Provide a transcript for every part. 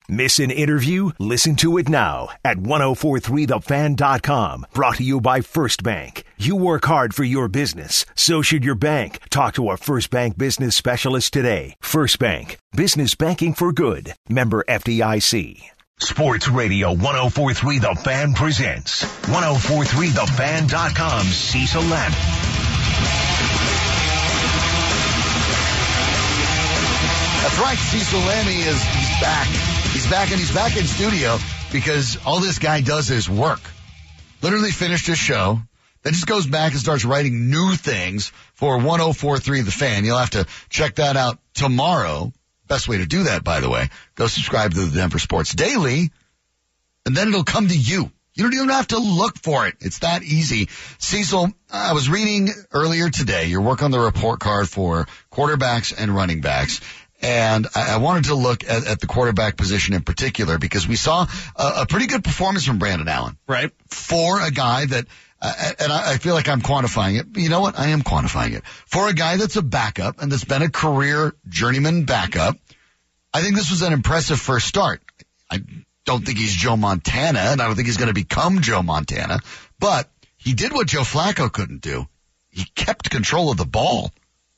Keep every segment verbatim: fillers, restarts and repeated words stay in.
Miss an interview? Listen to it now at ten forty-three the fan dot com. Brought to you by First Bank. You work hard for your business. So should your bank. Talk to a First Bank business specialist today. First Bank. Business banking for good. Member F D I C. Sports Radio ten forty-three The Fan presents ten forty-three the fan dot com's Cecil Lammey. That's right, Cecil Lammey is he's back. He's back, and he's back in studio because all this guy does is work. Literally finished his show, then just goes back and starts writing new things for ten forty-three The Fan. You'll have to check that out tomorrow. Best way to do that, by the way, go subscribe to the Denver Sports Daily, and then it'll come to you. You don't even have to look for it. It's that easy. Cecil, I was reading earlier today your work on the report card for quarterbacks and running backs, and I, I wanted to look at, at the quarterback position in particular because we saw a, a pretty good performance from Brandon Allen. Right. For a guy that, uh, and I, I feel like I'm quantifying it. But you know what? I am quantifying it. For a guy that's a backup and that's been a career journeyman backup, I think this was an impressive first start. I don't think he's Joe Montana, and I don't think he's going to become Joe Montana, but he did what Joe Flacco couldn't do. He kept control of the ball.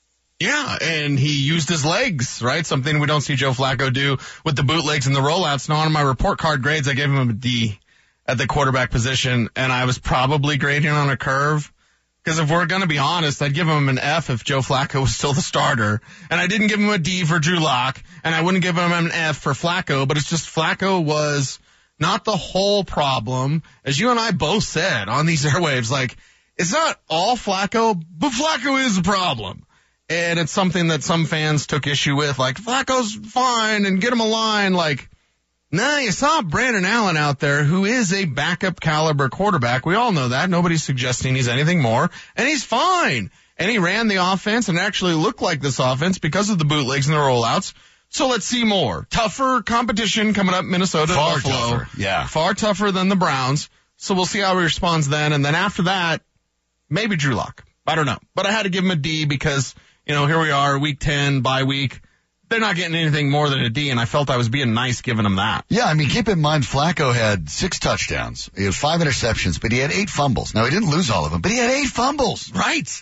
Yeah, and he used his legs, right? Something we don't see Joe Flacco do with the bootlegs and the rollouts. Now, on my report card grades, I gave him a D at the quarterback position, and I was probably grading on a curve. Because if we're going to be honest, I'd give him an F if Joe Flacco was still the starter. And I didn't give him a D for Drew Lock, and I wouldn't give him an F for Flacco, but it's just Flacco was not the whole problem. As you and I both said on these airwaves, like, it's not all Flacco, but Flacco is a problem. And it's something that some fans took issue with, like, Flacco's fine and get him a line. Like, nah, you saw Brandon Allen out there who is a backup caliber quarterback. We all know that. Nobody's suggesting he's anything more. And he's fine. And he ran the offense and actually looked like this offense because of the bootlegs and the rollouts. So let's see more. Tougher competition coming up, Minnesota, Far Buffalo. tougher, yeah. Far tougher than the Browns. So we'll see how he responds then. And then after that, maybe Drew Lock. I don't know. But I had to give him a D because, you know, here we are, week ten, bye week. They're not getting anything more than a D, and I felt I was being nice giving them that. Yeah, I mean, keep in mind, Flacco had six touchdowns. He had five interceptions, but he had eight fumbles. Now, he didn't lose all of them, but he had eight fumbles. Right.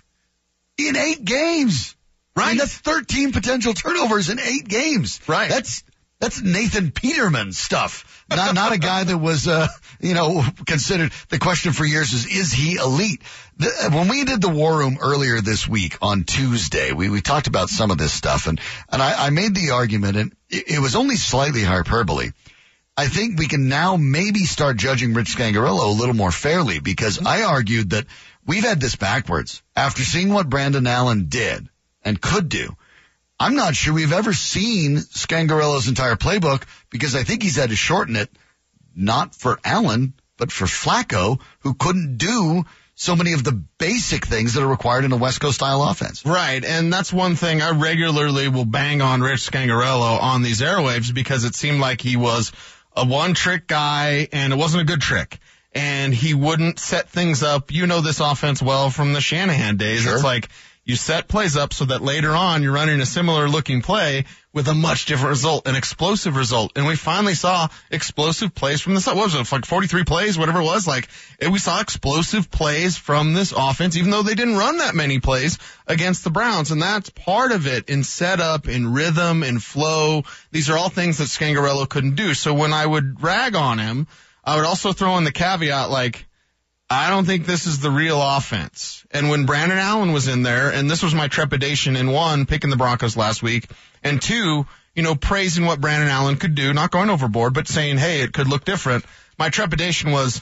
In eight games. Right. I mean, that's thirteen potential turnovers in eight games. Right. That's that's Nathan Peterman stuff. Not not a guy that was, uh, you know, considered. The question for years is, is he elite? The, when we did the War Room earlier this week on Tuesday, we, we talked about some of this stuff, and, and I, I made the argument, and it, it was only slightly hyperbole. I think we can now maybe start judging Rich Scangarello a little more fairly, because I argued that we've had this backwards. After seeing what Brandon Allen did and could do, I'm not sure we've ever seen Scangarello's entire playbook, because I think he's had to shorten it, not for Allen, but for Flacco, who couldn't do so many of the basic things that are required in a West Coast style offense. Right, and that's one thing I regularly will bang on Rich Scangarello on these airwaves, because it seemed like he was a one-trick guy, and it wasn't a good trick. And he wouldn't set things up. You know this offense well from the Shanahan days. Sure. It's like you set plays up so that later on you're running a similar-looking play with a much different result, an explosive result. And we finally saw explosive plays from this. What was it, like forty-three plays, whatever it was? Like, we saw explosive plays from this offense, even though they didn't run that many plays against the Browns. And that's part of it in setup, in rhythm, in flow. These are all things that Scangarello couldn't do. So when I would rag on him, I would also throw in the caveat, like, I don't think this is the real offense. And when Brandon Allen was in there, and this was my trepidation in one, picking the Broncos last week, and two, you know, praising what Brandon Allen could do, not going overboard, but saying, hey, it could look different. My trepidation was,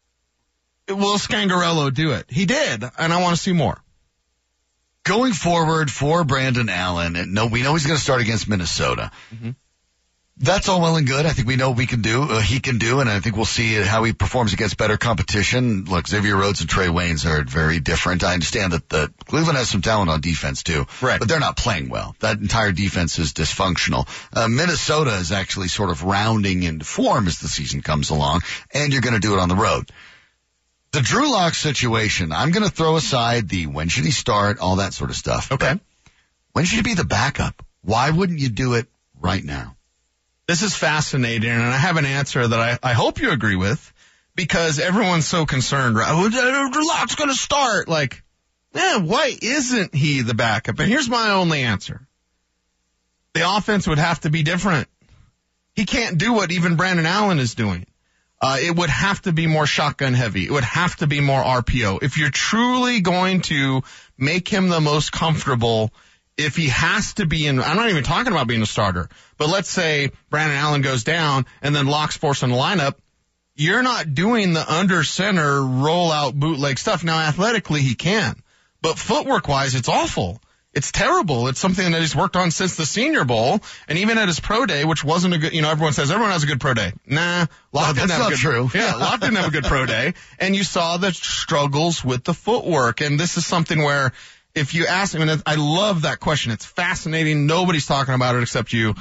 will Scangarello do it? He did, and I want to see more. Going forward for Brandon Allen, and no, we know he's going to start against Minnesota. Mm-hmm. That's all well and good. I think we know what we can do, uh, he can do, and I think we'll see how he performs against better competition. Look, Xavier Rhodes and Trey Waynes are very different. I understand that the Cleveland has some talent on defense too, right? But they're not playing well. That entire defense is dysfunctional. Uh, Minnesota is actually sort of rounding into form as the season comes along, and you're going to do it on the road. The Drew Lock situation, I'm going to throw aside the when should he start, all that sort of stuff. Okay. But when should he be the backup? Why wouldn't you do it right now? This is fascinating, and I have an answer that I, I hope you agree with, because everyone's so concerned, right? Oh, Drew Lock's going to start. Like, yeah, why isn't he the backup? And here's my only answer. The offense would have to be different. He can't do what even Brandon Allen is doing. Uh, it would have to be more shotgun heavy. It would have to be more R P O. If you're truly going to make him the most comfortable, if he has to be in, I'm not even talking about being a starter, but let's say Brandon Allen goes down and then Locke's forced in the lineup, you're not doing the under center rollout bootleg stuff. Now athletically he can, but footwork wise it's awful. It's terrible. It's something that he's worked on since the Senior Bowl, and even at his pro day, which wasn't a good, you know, everyone says everyone has a good pro day. Nah, Locke no, didn't that's have not a good, true. Yeah, Locke didn't have a good pro day, and you saw the struggles with the footwork, and this is something where if you ask him, and I love that question, it's fascinating, nobody's talking about it except you,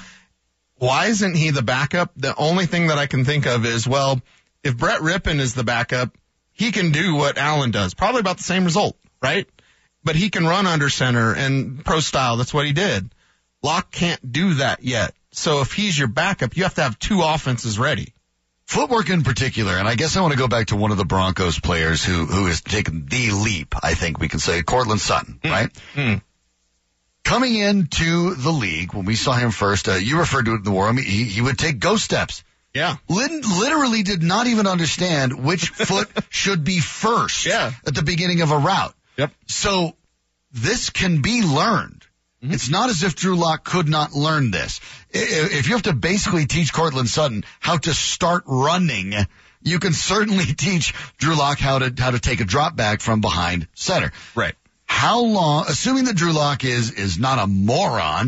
why isn't he the backup? The only thing that I can think of is, well, if Brett Rippon is the backup, he can do what Allen does, probably about the same result, right? But he can run under center and pro style. That's what he did. Locke can't do that yet. So if he's your backup, you have to have two offenses ready. Footwork in particular, and I guess I want to go back to one of the Broncos players who, who has taken the leap, I think we can say, Cortland Sutton, mm. right? Mm. Coming into the league, when we saw him first, uh, you referred to it in the war room, he, he would take ghost steps. Yeah. Literally did not even understand which foot should be first yeah. at the beginning of a route. Yep. So this can be learned. Mm-hmm. It's not as if Drew Lock could not learn this. If you have to basically teach Cortland Sutton how to start running, you can certainly teach Drew Lock how to how to take a drop back from behind center. Right. How long, assuming that Drew Lock is is not a moron,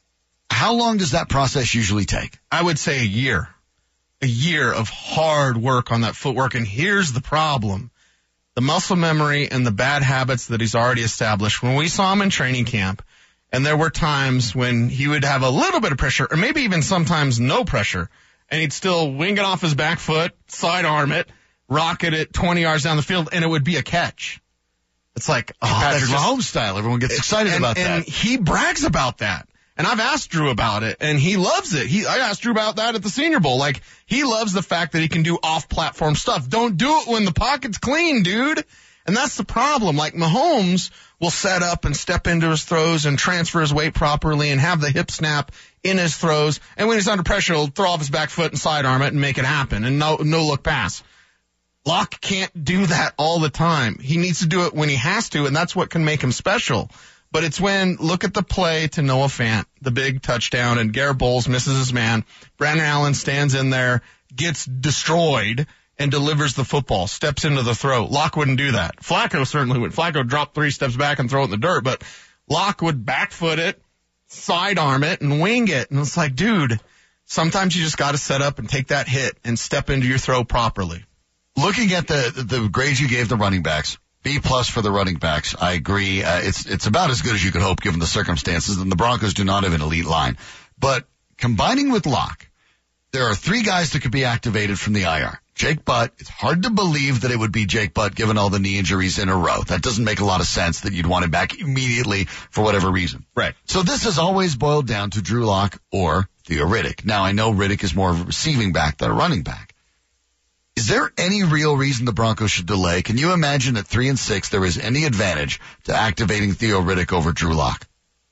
how long does that process usually take? I would say a year. A year of hard work on that footwork. And here's the problem. The muscle memory and the bad habits that he's already established. When we saw him in training camp, and there were times when he would have a little bit of pressure, or maybe even sometimes no pressure, and he'd still wing it off his back foot, sidearm it, rocket it twenty yards down the field, and it would be a catch. It's like, oh, Patrick that's Mahomes style. Everyone gets excited and, about and that. And he brags about that. And I've asked Drew about it, and he loves it. He, I asked Drew about that at the Senior Bowl. Like, he loves the fact that he can do off-platform stuff. Don't do it when the pocket's clean, dude. And that's the problem. Like, Mahomes will set up and step into his throws and transfer his weight properly and have the hip snap in his throws. And when he's under pressure, he'll throw off his back foot and sidearm it and make it happen. And no, no look pass. Locke can't do that all the time. He needs to do it when he has to, and that's what can make him special. But it's when, look at the play to Noah Fant, the big touchdown, and Garrett Bowles misses his man. Brandon Allen stands in there, gets destroyed, and delivers the football, steps into the throw. Locke wouldn't do that. Flacco certainly would. Flacco dropped three steps back and throw it in the dirt, but Locke would back foot it, sidearm it, and wing it. And it's like, dude, sometimes you just got to set up and take that hit and step into your throw properly. Looking at the the grades you gave the running backs, B plus for the running backs. I agree. Uh, it's it's about as good as you could hope given the circumstances, and the Broncos do not have an elite line. But combining with Locke, there are three guys that could be activated from the I R. Jake Butt. It's hard to believe that it would be Jake Butt given all the knee injuries in a row. That doesn't make a lot of sense that you'd want him back immediately for whatever reason. Right. So this has always boiled down to Drew Lock or Theo Riddick. Now I know Riddick is more of a receiving back than a running back. Is there any real reason the Broncos should delay? Can you imagine at three and six there is any advantage to activating Theo Riddick over Drew Lock?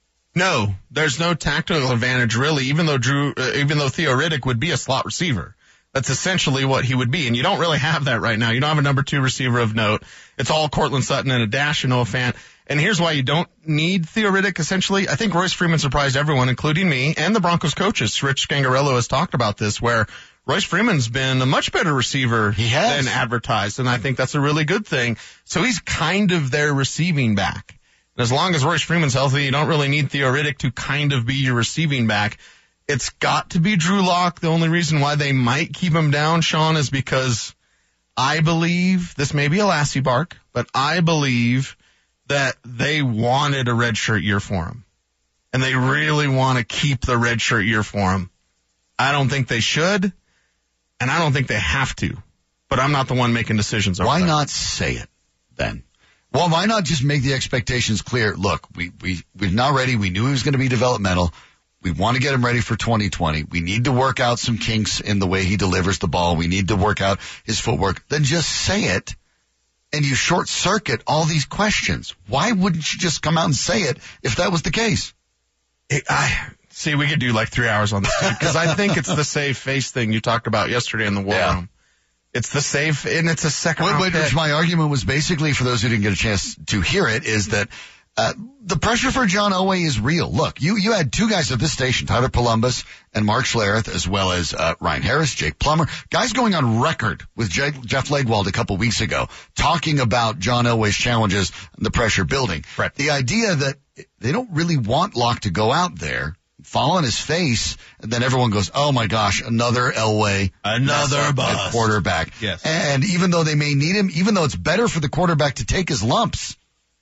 No, there's no tactical advantage really, even though Drew, uh, even though Theo Riddick would be a slot receiver. That's essentially what he would be, and you don't really have that right now. You don't have a number two receiver of note. It's all Cortland Sutton and a dash of Noah Fant. And here's why you don't need Theo Riddick, essentially. I think Royce Freeman surprised everyone, including me and the Broncos coaches. Rich Scangarello has talked about this, where Royce Freeman's been a much better receiver he has. than advertised, and I think that's a really good thing. So he's kind of their receiving back. And as long as Royce Freeman's healthy, you don't really need Theo Riddick to kind of be your receiving back. It's got to be Drew Lock. The only reason why they might keep him down, Sean, is because I believe, this may be a Lassie bark, but I believe that they wanted a redshirt year for him. And they really want to keep the redshirt year for him. I don't think they should, and I don't think they have to. But I'm not the one making decisions over Why that. not say it then? Well, why not just make the expectations clear? Look, we, we, we're not ready. We knew he was going to be developmental. We want to get him ready for twenty twenty. We need to work out some kinks in the way he delivers the ball. We need to work out his footwork. Then just say it, and you short circuit all these questions. Why wouldn't you just come out and say it if that was the case? It, I see. We could do like three hours on this because I think it's the save face thing you talked about yesterday in the war Yeah. room. It's the safe, and it's a second Wait, round wait, pick. which my argument was basically, for those who didn't get a chance to hear it, is that uh, the pressure for John Elway is real. Look, you you had two guys at this station, Tyler Columbus and Mark Schlereth, as well as uh, Ryan Harris, Jake Plummer, guys going on record with J- Jeff Legwald a couple weeks ago, talking about John Elway's challenges and the pressure building. Right. The idea that they don't really want Locke to go out there, fall on his face, and then everyone goes, oh my gosh, another Elway. Another mess up bust. at quarterback. Yes. And even though they may need him, even though it's better for the quarterback to take his lumps,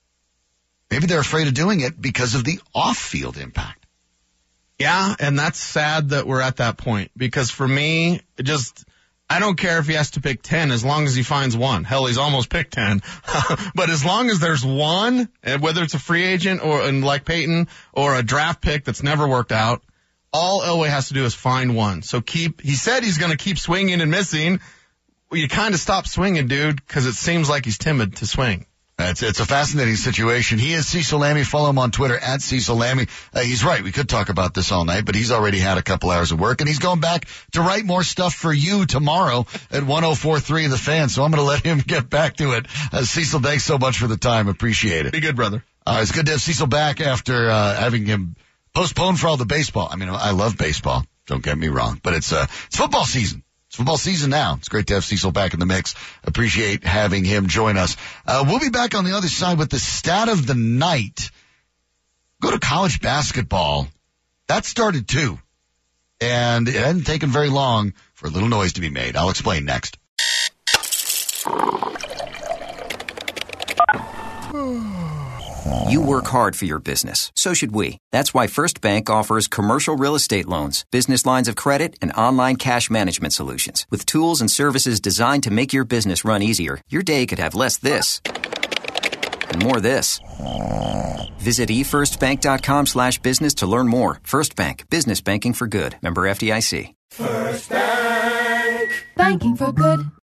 maybe they're afraid of doing it because of the off-field impact. Yeah, and that's sad that we're at that point because for me, it just, I don't care if he has to pick ten as long as he finds one. Hell, he's almost picked ten. But as long as there's one, and whether it's a free agent or and like Peyton or a draft pick that's never worked out, all Elway has to do is find one. So keep, he said he's going to keep swinging and missing. Well, you kind of stop swinging, dude, because it seems like he's timid to swing. It's, it's a fascinating situation. He is Cecil Lammey. Follow him on Twitter at Cecil Lammey. Uh, he's right. We could talk about this all night, but he's already had a couple hours of work, and he's going back to write more stuff for you tomorrow at one oh four point three The Fan. So I'm going to let him get back to it. Uh, Cecil, thanks so much for the time. Appreciate it. Be good, brother. Uh, it's good to have Cecil back after uh, having him postponed for all the baseball. I mean, I love baseball. Don't get me wrong, but it's uh, it's football season. It's football season now. It's great to have Cecil back in the mix. Appreciate having him join us. Uh, we'll be back on the other side with the stat of the night. Go to college basketball. That started too. And it hadn't taken very long for a little noise to be made. I'll explain next. You work hard for your business. So should we. That's why First Bank offers commercial real estate loans, business lines of credit, and online cash management solutions. With tools and services designed to make your business run easier, your day could have less this and more this. Visit e first bank dot com slash business to learn more. First Bank. Business banking for good. Member F D I C. First Bank. Banking for good.